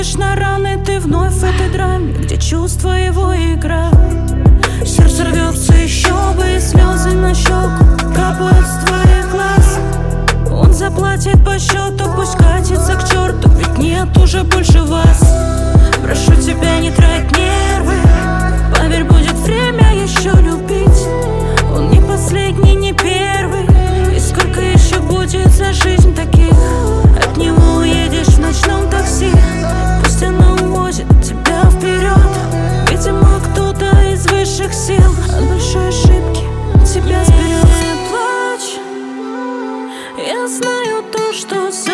смотришь на раны, ты вновь в этой драме, где чувства его игра. Сердце рвется еще бы, и слезы на щеку капают с твоих глаз. Он заплатит по счету, пусть катится к черту, ведь нет уже больше вас. Прошу тебя, не трать нервы, поверь, будет время еще любить. Он не последний, не первый, и сколько еще будет за жизнь таких? От него уедешь в ночном такси, пусть она увозит тебя вперед. Видимо, кто-то из высших сил от большой ошибки тебя сберет. Не плачь, я знаю то, что